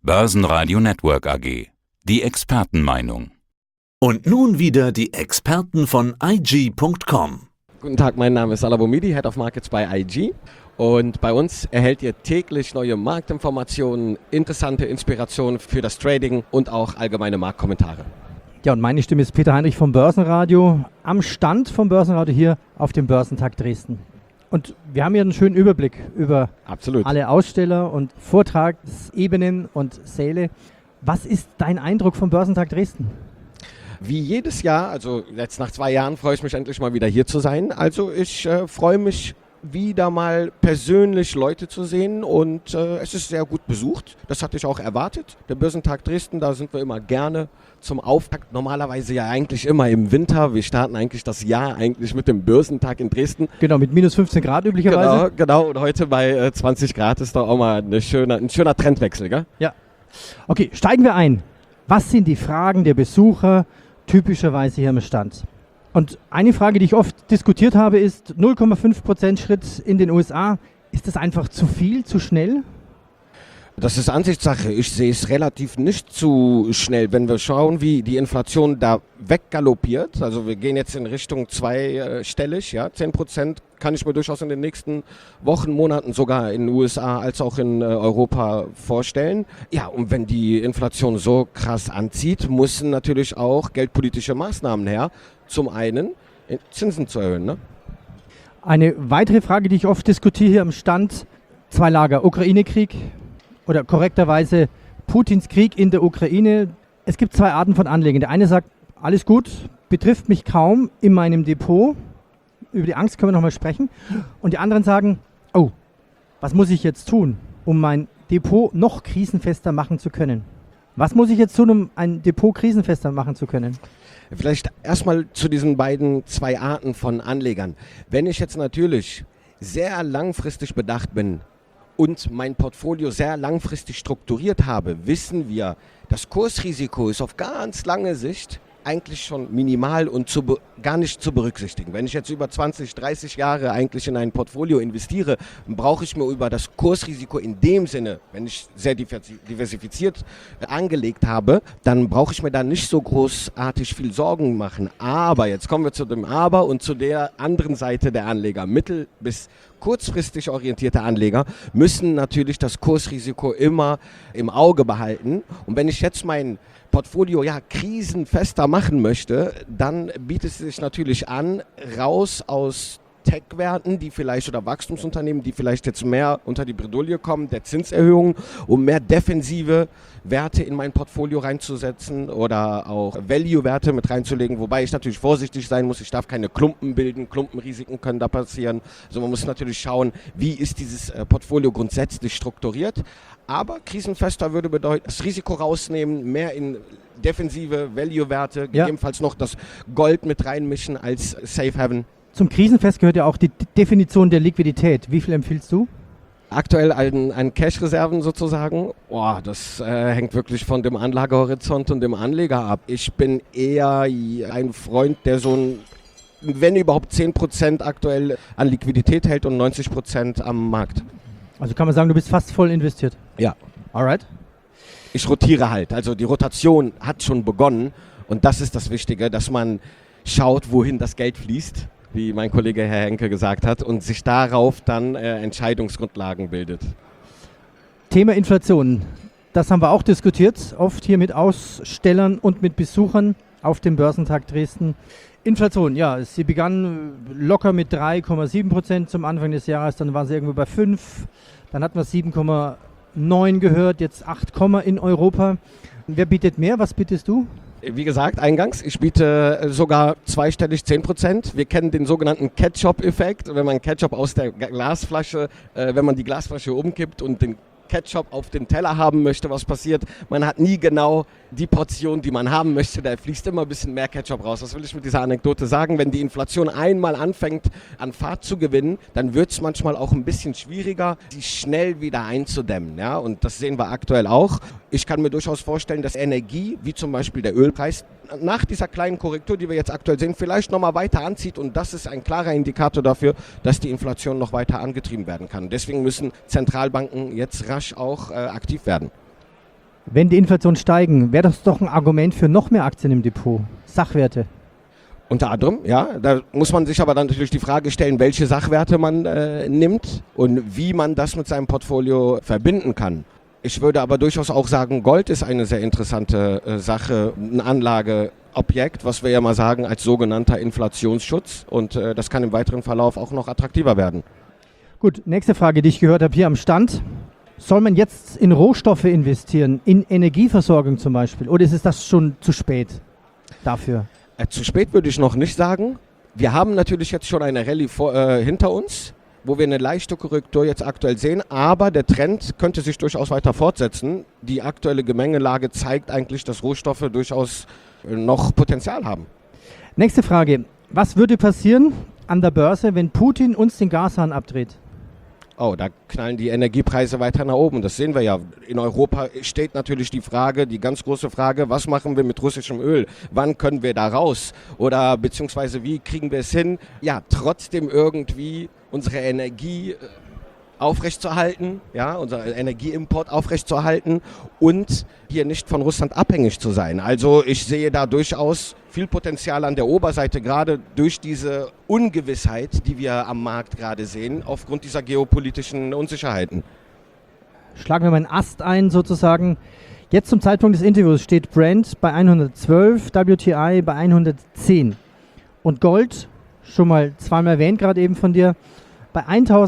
Börsenradio Network AG. Die Expertenmeinung. Und nun wieder die Experten von IG.com. Guten Tag, mein Name ist Salah Boumidi, Head of Markets bei IG. Und bei uns erhält ihr täglich neue Marktinformationen, interessante Inspirationen für das Trading und auch allgemeine Marktkommentare. Ja, und meine Stimme ist Peter Heinrich vom Börsenradio, am Stand vom Börsenradio hier auf dem Börsentag Dresden. Und wir haben hier einen schönen Überblick über alle Aussteller und Vortragsebenen und Säle. Was ist dein Eindruck vom Börsentag Dresden? Wie jedes Jahr, also jetzt nach 2 Jahren, freue ich mich endlich mal wieder hier zu sein. Also ich freue mich wieder mal persönlich Leute zu sehen und es ist sehr gut besucht. Das hatte ich auch erwartet. Der Börsentag Dresden, da sind wir immer gerne zum Auftakt. Normalerweise ja eigentlich immer im Winter. Wir starten eigentlich das Jahr eigentlich mit dem Börsentag in Dresden. Genau, mit minus 15 Grad üblicherweise. Genau. Und heute bei 20 Grad ist doch auch mal ein schöner Trendwechsel, gell? Ja. Okay, steigen wir ein. Was sind die Fragen der Besucher typischerweise hier am Stand? Und eine Frage, die ich oft diskutiert habe, ist 0,5% Schritt in den USA. Ist das einfach zu viel, zu schnell? Das ist Ansichtssache. Ich sehe es relativ nicht zu schnell. Wenn wir schauen, wie die Inflation da weggaloppiert, also wir gehen jetzt in Richtung zweistellig, ja, 10% kann ich mir durchaus in den nächsten Wochen, Monaten sogar in den USA als auch in Europa vorstellen. Ja, und wenn die Inflation so krass anzieht, müssen natürlich auch geldpolitische Maßnahmen her. Zum einen Zinsen zu erhöhen. Ne? Eine weitere Frage, die ich oft diskutiere hier am Stand, 2 Lager, Ukraine-Krieg oder korrekterweise Putins Krieg in der Ukraine. Es gibt 2 Arten von Anlegern. Der eine sagt, alles gut, betrifft mich kaum in meinem Depot. Über die Angst können wir nochmal sprechen. Und die anderen sagen, oh, was muss ich jetzt tun, um mein Depot noch krisenfester machen zu können? Was muss ich jetzt tun, um ein Depot krisenfester machen zu können? Vielleicht erstmal zu diesen beiden 2 Arten von Anlegern. Wenn ich jetzt natürlich sehr langfristig bedacht bin und mein Portfolio sehr langfristig strukturiert habe, wissen wir, das Kursrisiko ist auf ganz lange Sicht eigentlich schon minimal und gar nicht zu berücksichtigen. Wenn ich jetzt über 20, 30 Jahre eigentlich in ein Portfolio investiere, brauche ich mir über das Kursrisiko in dem Sinne, wenn ich sehr diversifiziert angelegt habe, dann brauche ich mir da nicht so großartig viel Sorgen machen. Aber, jetzt kommen wir zu dem Aber und zu der anderen Seite der Anleger. Mittel- bis kurzfristig orientierte Anleger müssen natürlich das Kursrisiko immer im Auge behalten. Und wenn ich jetzt mein Portfolio krisenfester machen möchte, dann bietet es sich natürlich an, raus aus Tech-Werten, die vielleicht oder Wachstumsunternehmen, die vielleicht jetzt mehr unter die Bredouille kommen, der Zinserhöhung, um mehr defensive Werte in mein Portfolio reinzusetzen oder auch Value-Werte mit reinzulegen, wobei ich natürlich vorsichtig sein muss. Ich darf keine Klumpen bilden, Klumpenrisiken können da passieren. Also man muss natürlich schauen, wie ist dieses Portfolio grundsätzlich strukturiert. Aber krisenfester würde bedeuten, das Risiko rausnehmen, mehr in defensive Value-Werte, gegebenenfalls noch das Gold mit reinmischen als Safe Haven. Zum Krisenfest gehört ja auch die Definition der Liquidität. Wie viel empfiehlst du? Aktuell an Cash-Reserven sozusagen, das hängt wirklich von dem Anlagehorizont und dem Anleger ab. Ich bin eher ein Freund, der wenn überhaupt 10% aktuell an Liquidität hält und 90% am Markt. Also kann man sagen, du bist fast voll investiert? Ja. Alright. Ich rotiere halt, also die Rotation hat schon begonnen und das ist das Wichtige, dass man schaut, wohin das Geld fließt, wie mein Kollege Herr Henke gesagt hat, und sich darauf dann Entscheidungsgrundlagen bildet. Thema Inflation, das haben wir auch diskutiert, oft hier mit Ausstellern und mit Besuchern auf dem Börsentag Dresden. Inflation, sie begann locker mit 3,7% zum Anfang des Jahres, dann war sie irgendwo bei 5, dann hatten wir 7,9 gehört, jetzt 8, in Europa. Wer bietet mehr? Was bietest du? Wie gesagt, eingangs, ich biete sogar zweistellig 10%. Wir kennen den sogenannten Ketchup-Effekt. Wenn man Ketchup aus der Glasflasche, wenn man die Glasflasche umkippt und den Ketchup auf den Teller haben möchte, was passiert? Man hat nie genau die Portion, die man haben möchte. Da fließt immer ein bisschen mehr Ketchup raus. Was will ich mit dieser Anekdote sagen? Wenn die Inflation einmal anfängt, an Fahrt zu gewinnen, dann wird es manchmal auch ein bisschen schwieriger, die schnell wieder einzudämmen. Ja? Und das sehen wir aktuell auch. Ich kann mir durchaus vorstellen, dass Energie, wie zum Beispiel der Ölpreis, nach dieser kleinen Korrektur, die wir jetzt aktuell sehen, vielleicht nochmal weiter anzieht. Und das ist ein klarer Indikator dafür, dass die Inflation noch weiter angetrieben werden kann. Deswegen müssen Zentralbanken jetzt rasch auch aktiv werden. Wenn die Inflation steigen, wäre das doch ein Argument für noch mehr Aktien im Depot. Sachwerte. Unter anderem, ja. Da muss man sich aber dann natürlich die Frage stellen, welche Sachwerte man nimmt und wie man das mit seinem Portfolio verbinden kann. Ich würde aber durchaus auch sagen, Gold ist eine sehr interessante Sache, ein Anlageobjekt, was wir ja mal sagen, als sogenannter Inflationsschutz. Und das kann im weiteren Verlauf auch noch attraktiver werden. Gut, nächste Frage, die ich gehört habe hier am Stand. Soll man jetzt in Rohstoffe investieren, in Energieversorgung zum Beispiel? Oder ist das schon zu spät dafür? Zu spät würde ich noch nicht sagen. Wir haben natürlich jetzt schon eine Rallye hinter uns, wo wir eine leichte Korrektur jetzt aktuell sehen. Aber der Trend könnte sich durchaus weiter fortsetzen. Die aktuelle Gemengelage zeigt eigentlich, dass Rohstoffe durchaus noch Potenzial haben. Nächste Frage. Was würde passieren an der Börse, wenn Putin uns den Gashahn abdreht? Oh, da knallen die Energiepreise weiter nach oben. Das sehen wir ja. In Europa steht natürlich die Frage, die ganz große Frage, was machen wir mit russischem Öl? Wann können wir da raus? Oder beziehungsweise wie kriegen wir es hin, ja, trotzdem irgendwie unsere Energie aufrechtzuerhalten, ja, unser Energieimport aufrechtzuerhalten und hier nicht von Russland abhängig zu sein. Also ich sehe da durchaus viel Potenzial an der Oberseite, gerade durch diese Ungewissheit, die wir am Markt gerade sehen, aufgrund dieser geopolitischen Unsicherheiten. Schlagen wir mal einen Ast ein sozusagen. Jetzt zum Zeitpunkt des Interviews steht Brent bei 112, WTI bei 110 und Gold, schon mal zweimal erwähnt gerade eben von dir, bei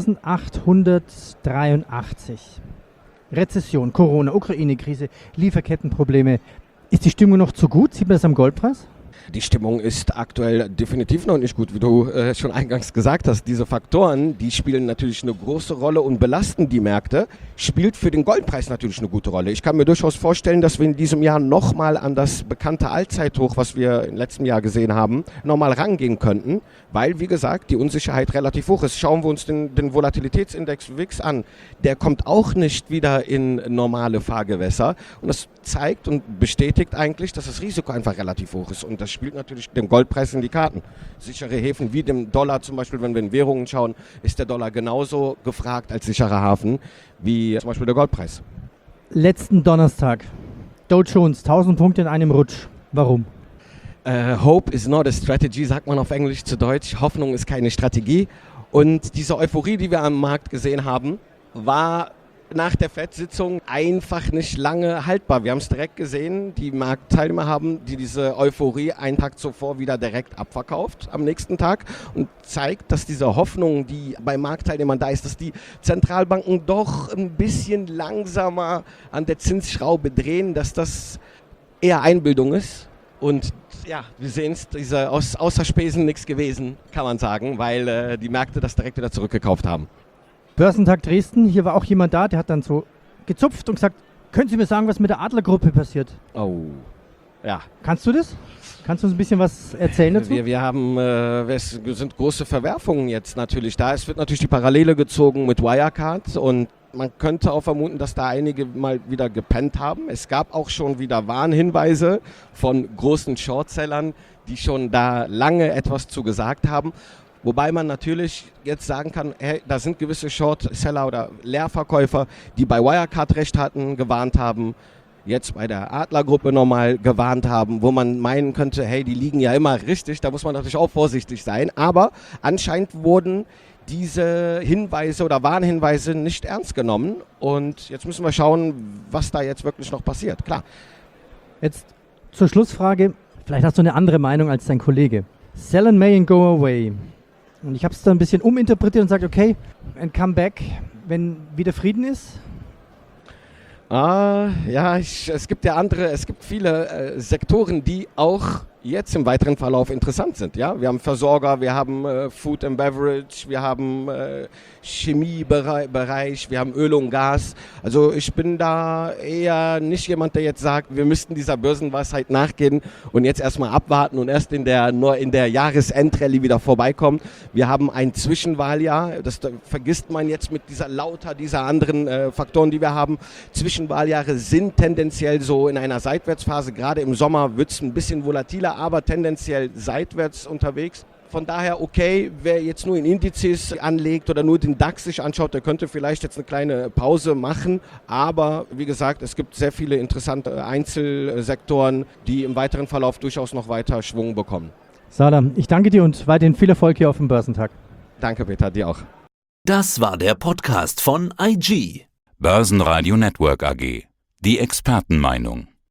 1883. Rezession, Corona, Ukraine-Krise, Lieferkettenprobleme. Ist die Stimmung noch zu gut? Sieht man das am Goldpreis? Die Stimmung ist aktuell definitiv noch nicht gut, wie du schon eingangs gesagt hast. Diese Faktoren, die spielen natürlich eine große Rolle und belasten die Märkte, spielt für den Goldpreis natürlich eine gute Rolle. Ich kann mir durchaus vorstellen, dass wir in diesem Jahr nochmal an das bekannte Allzeithoch, was wir im letzten Jahr gesehen haben, nochmal rangehen könnten, weil, wie gesagt, die Unsicherheit relativ hoch ist. Schauen wir uns den Volatilitätsindex WIX an. Der kommt auch nicht wieder in normale Fahrgewässer und das zeigt und bestätigt eigentlich, dass das Risiko einfach relativ hoch ist und das spielt natürlich dem Goldpreis in die Karten. Sichere Häfen wie dem Dollar zum Beispiel, wenn wir in Währungen schauen, ist der Dollar genauso gefragt als sicherer Hafen wie zum Beispiel der Goldpreis. Letzten Donnerstag, Dow Jones, 1000 Punkte in einem Rutsch. Warum? Hope is not a strategy, sagt man auf Englisch zu Deutsch. Hoffnung ist keine Strategie. Und diese Euphorie, die wir am Markt gesehen haben, war nach der FED-Sitzung einfach nicht lange haltbar. Wir haben es direkt gesehen, die Marktteilnehmer haben diese Euphorie einen Tag zuvor wieder direkt abverkauft am nächsten Tag und zeigt, dass diese Hoffnung, die bei Marktteilnehmern da ist, dass die Zentralbanken doch ein bisschen langsamer an der Zinsschraube drehen, dass das eher Einbildung ist. Und ja, wir sehen es, außer Spesen nichts gewesen, kann man sagen, weil die Märkte das direkt wieder zurückgekauft haben. Börsentag Dresden, hier war auch jemand da, der hat dann so gezupft und gesagt, können Sie mir sagen, was mit der Adlergruppe passiert? Oh, ja. Kannst du das? Kannst du uns ein bisschen was erzählen dazu? Es sind große Verwerfungen jetzt natürlich da. Es wird natürlich die Parallele gezogen mit Wirecard und man könnte auch vermuten, dass da einige mal wieder gepennt haben. Es gab auch schon wieder Warnhinweise von großen Shortsellern, die schon da lange etwas zu gesagt haben. Wobei man natürlich jetzt sagen kann, hey, da sind gewisse Shortseller oder Leerverkäufer, die bei Wirecard recht hatten, gewarnt haben, jetzt bei der Adlergruppe nochmal gewarnt haben, wo man meinen könnte, hey, die liegen ja immer richtig, da muss man natürlich auch vorsichtig sein. Aber anscheinend wurden diese Hinweise oder Warnhinweise nicht ernst genommen und jetzt müssen wir schauen, was da jetzt wirklich noch passiert. Klar. Jetzt zur Schlussfrage, vielleicht hast du eine andere Meinung als dein Kollege. Sell in May and go away. Und ich habe es da ein bisschen uminterpretiert und gesagt, okay, and come back, wenn wieder Frieden ist. Ja, es gibt viele Sektoren, die auch jetzt im weiteren Verlauf interessant sind. Ja? Wir haben Versorger, wir haben Food and Beverage, wir haben Chemiebereich, wir haben Öl und Gas. Also ich bin da eher nicht jemand, der jetzt sagt, wir müssten dieser Börsenweisheit nachgehen und jetzt erstmal abwarten und erst in der Jahresendrallye wieder vorbeikommen. Wir haben ein Zwischenwahljahr, das vergisst man jetzt mit dieser anderen Faktoren, die wir haben. Zwischenwahljahre sind tendenziell so in einer Seitwärtsphase. Gerade im Sommer wird es ein bisschen volatiler, aber tendenziell seitwärts unterwegs. Von daher, okay, wer jetzt nur in Indizes anlegt oder nur den DAX sich anschaut, der könnte vielleicht jetzt eine kleine Pause machen. Aber wie gesagt, es gibt sehr viele interessante Einzelsektoren, die im weiteren Verlauf durchaus noch weiter Schwung bekommen. Salah, ich danke dir und weiterhin viel Erfolg hier auf dem Börsentag. Danke, Peter, dir auch. Das war der Podcast von IG. Börsenradio Network AG. Die Expertenmeinung.